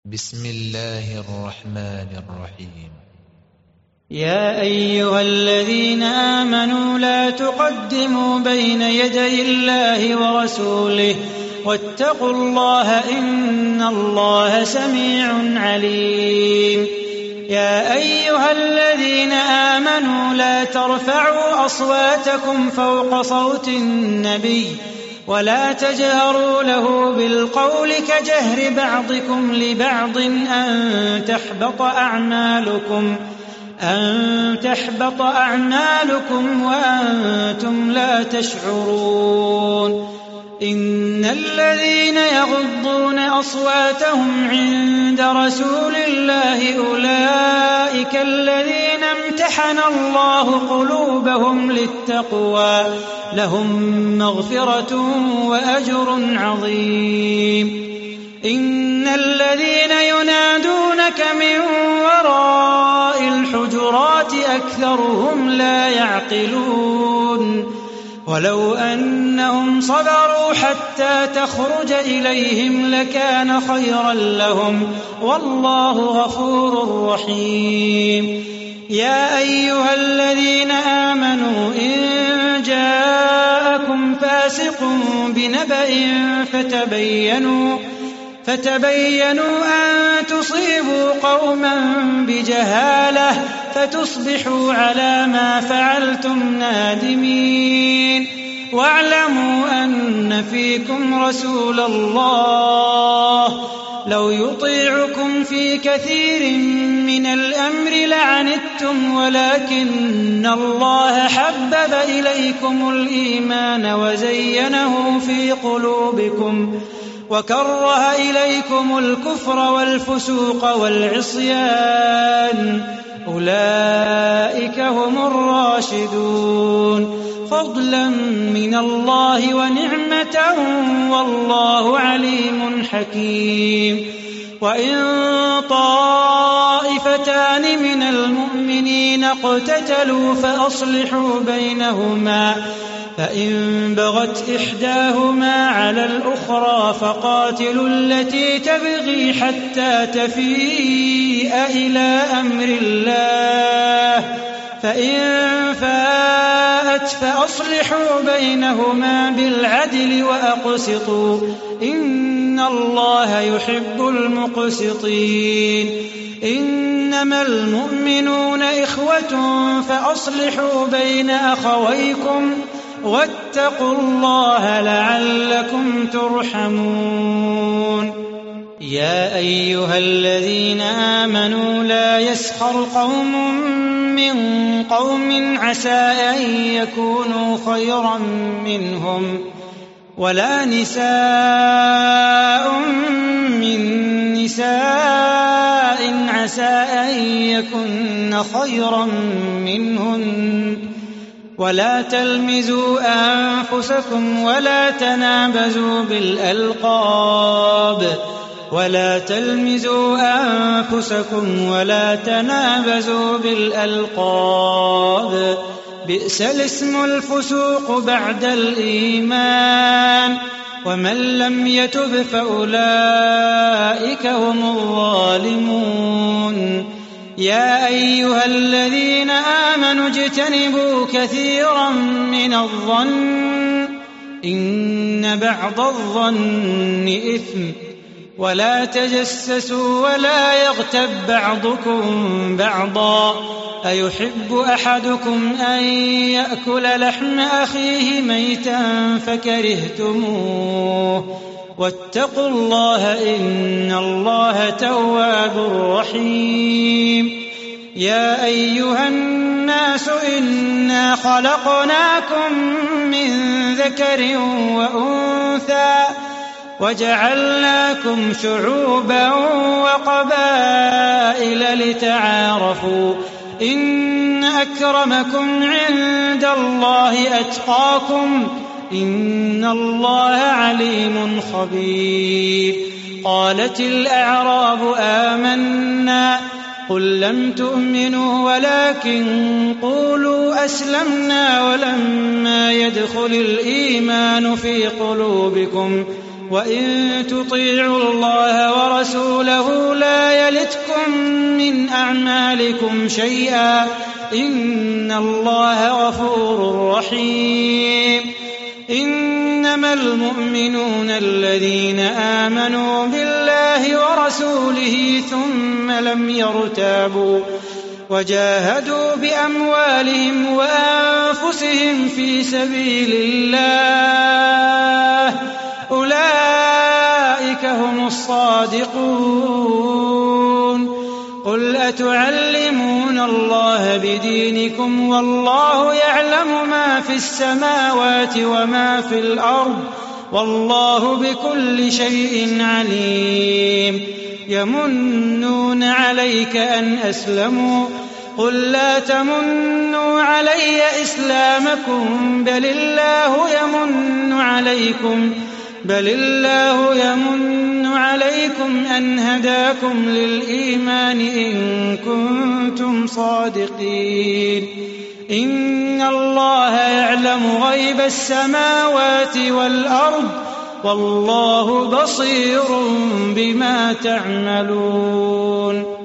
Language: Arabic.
بسم الله الرحمن الرحيم. يا أيها الذين آمنوا لا تقدموا بين يدي الله ورسوله واتقوا الله إن الله سميع عليم. يا أيها الذين آمنوا لا ترفعوا أصواتكم فوق صوت النبي ولا تجهروا له بالقول كجهر بعضكم لبعض أن تحبط أعمالكم وأنتم لا تشعرون. إن الذين يغضون أصواتهم عند رسول الله أولئك الذين امتحن الله قلوبهم للتقوى لهم مغفرة وأجر عظيم. إن الذين ينادونك من وراء الحجرات أكثرهم لا يعقلون. ولو أنهم صبروا حتى تخرج إليهم لكان خيرا لهم والله غفور رحيم. يا أيها الذين آمنوا إن جاءكم فاسق بنبأ فتبينوا أن تصيبوا قوما بجهالة فتصبحوا على ما فعلتم نادمين. واعلموا أن فيكم رسول الله لو يطيعكم في كثير من الأمر لعنتم ولكن الله حبب إليكم الإيمان وزينه في قلوبكم وكره إليكم الكفر والفسوق والعصيان أولئك هم الراشدون فضلا من الله ونعمة والله عليم حكيم. وإن طائفتان من المؤمنين اقتتلوا فأصلحوا بينهما فإن بغت إحداهما على الأخرى فقاتلوا التي تبغي حتى تفيء إلى أمر الله فإن فاءت فأصلحوا بينهما بالعدل وأقسطوا إن الله يحب المقسطين. إنما المؤمنون إخوة فأصلحوا بين أخويكم واتقوا الله لعلكم ترحمون. يا أيها الذين آمنوا لا يسخر قوم من قوم عسى أن يكونوا خيرا منهم ولا نساء من نساء عسى أن يكن خيرا منهن ولا تلمزوا أنفسكم ولا تنابزوا بالألقاب بئس الاسم الفسوق بعد الإيمان ومن لم يتب فأولئك هم الظالمون. يا أيها الذين آمنوا اجتنبوا كثيرا من الظن إن بعض الظن إثم ولا تجسسوا ولا يغتب بعضكم بعضا أيحب أحدكم أن يأكل لحم أخيه ميتا فكرهتموه واتقوا الله إن الله تواب رحيم. يا أيها الناس إنا خلقناكم من ذكر وأنثى وجعلناكم شعوبا وقبائل لتعارفوا إن أكرمكم عند الله أتقاكم إن الله عليم خبير. قالت الأعراب آمنا قل لم تؤمنوا ولكن قولوا أسلمنا ولما يدخل الإيمان في قلوبكم وإن تطيعوا الله ورسوله لا يلتكم من أعمالكم شيئا إن الله غفور رحيم إنما المؤمنون الذين آمنوا بالله ورسوله ثم لم يرتابوا وجاهدوا بأموالهم وأنفسهم في سبيل الله أولئك هم الصادقون قل أتعلمون الله بدينكم والله يعلم ما في السماوات وما في الأرض والله بكل شيء عليم يمنون عليك أن أسلموا قل لا تمنوا علي إسلامكم بل الله يمن عليكم أن هداكم للإيمان إن كنتم صادقين إن الله يعلم غيب السماوات والأرض والله بصير بما تعملون